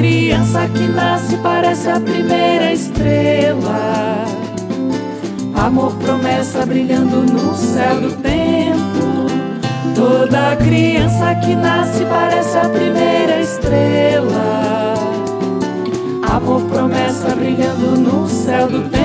criança que nasce parece a primeira estrela. Amor, promessa brilhando no céu do tempo. Toda criança que nasce parece a primeira estrela. Amor, promessa brilhando no céu do tempo.